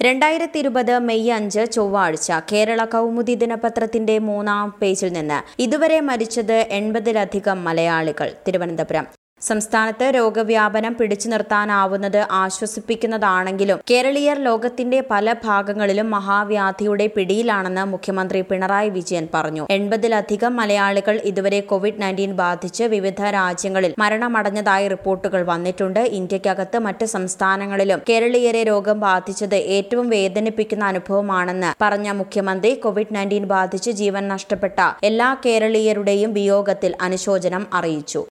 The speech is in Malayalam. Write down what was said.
2020 മെയ് 5 ചൊവ്വാഴ്ച കേരള കൗമുദി ദിനപത്രത്തിന്റെ 3-ാം പേജിൽ നിന്ന് ഇതുവരെ മരിച്ചത് 80-ലധികം മലയാളികൾ. തിരുവനന്തപുരം. സംസ്ഥാനത്ത് രോഗവ്യാപനം പിടിച്ചു നിർത്താനാവുന്നത് ആശ്വസിപ്പിക്കുന്നതാണെങ്കിലും കേരളീയർ ലോകത്തിന്റെ പല ഭാഗങ്ങളിലും മഹാവ്യാധിയുടെ പിടിയിലാണെന്ന് മുഖ്യമന്ത്രി പിണറായി വിജയൻ പറഞ്ഞു. 80-ലധികം മലയാളികൾ ഇതുവരെ കോവിഡ്-19 ബാധിച്ച് വിവിധ രാജ്യങ്ങളിൽ മരണമടഞ്ഞതായി റിപ്പോർട്ടുകൾ വന്നിട്ടുണ്ട്. ഇന്ത്യക്കകത്ത് മറ്റ് സംസ്ഥാനങ്ങളിലും കേരളീയരെ രോഗം ബാധിച്ചത് ഏറ്റവും വേദനിപ്പിക്കുന്ന അനുഭവമാണെന്ന് പറഞ്ഞ മുഖ്യമന്ത്രി കോവിഡ്-19 ബാധിച്ച് ജീവൻ നഷ്ടപ്പെട്ട എല്ലാ കേരളീയരുടെയും വിയോഗത്തിൽ അനുശോചനം അറിയിച്ചു.